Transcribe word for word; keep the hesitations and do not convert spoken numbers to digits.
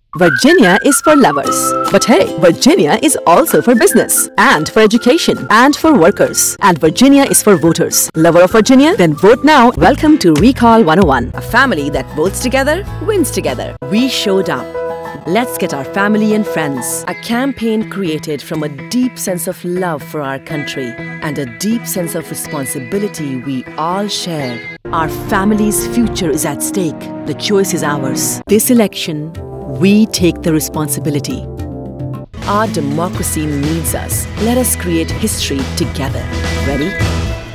Virginia is for lovers. But hey, Virginia is also for business and for education and for workers. And Virginia is for voters. Lover of Virginia? Then vote now. Welcome to Recall one oh one, a family that votes together, wins together. We showed up. Let's get our family and friends. A campaign created from a deep sense of love for our country and a deep sense of responsibility we all share. Our family's future is at stake. The choice is ours. This election, we take the responsibility. Our democracy needs us. Let us create history together. Ready?